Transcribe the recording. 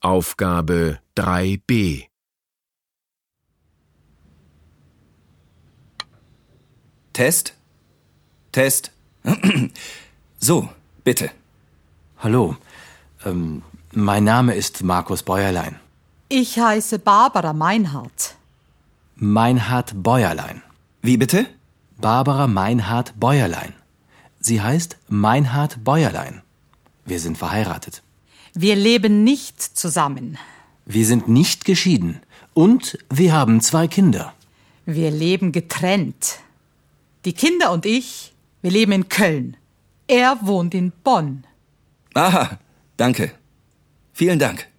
Aufgabe 3b. Test? Test? So, bitte. Hallo, mein Name ist Markus Bäuerlein. Ich heiße Barbara Meinhardt. Meinhard Bäuerlein. Wie bitte? Barbara Meinhard Bäuerlein. Sie heißt Meinhard Bäuerlein. Wir sind verheiratet. Wir leben nicht zusammen. Wir sind nicht geschieden. Und wir haben 2 Kinder. Wir leben getrennt. Die Kinder und ich, wir leben in Köln. Er wohnt in Bonn. Aha, danke. Vielen Dank.